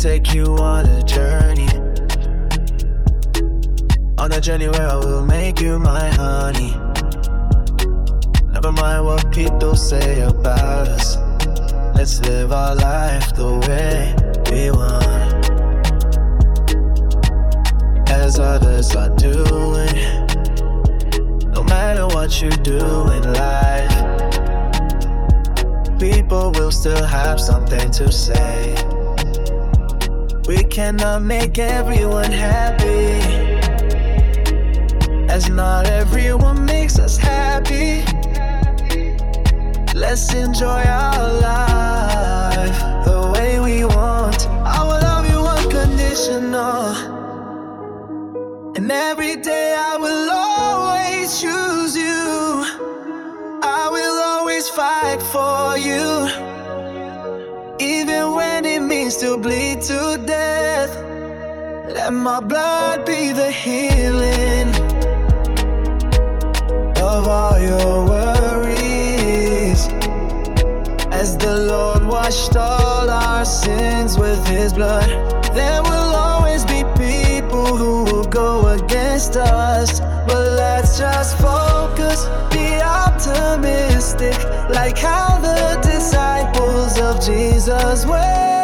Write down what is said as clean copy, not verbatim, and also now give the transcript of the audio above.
take you on a journey. On a journey where I will make you my honey. Never mind what people say about us. Let's live our life the way we want, as others are doing. No matter what you do in life, people will still have something to say. We cannot make everyone happy, as not everyone makes us happy. Let's enjoy our life the way we want. I will love you unconditional, and every day I will always choose you. I will always fight for you, even when it means to bleed to death. Let my blood be the healing of all your worries, as the Lord washed all our sins with His blood. There will always be people who will go against us, but let's just focus, be optimistic, like how the disciples of Jesus were.